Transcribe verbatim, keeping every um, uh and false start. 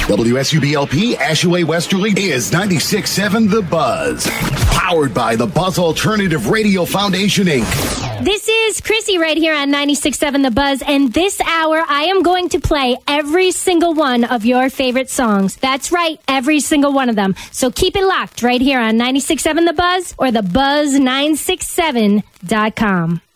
W S U B L P, Ashaway Westerly is ninety-six point seven The Buzz. Powered by the Buzz Alternative Radio Foundation, Incorporated. This is Chrissy right here on ninety-six point seven The Buzz, and this hour I am going to play every single one of your favorite songs. That's right, every single one of them. So keep it locked right here on ninety-six point seven The Buzz or the buzz nine six seven dot com.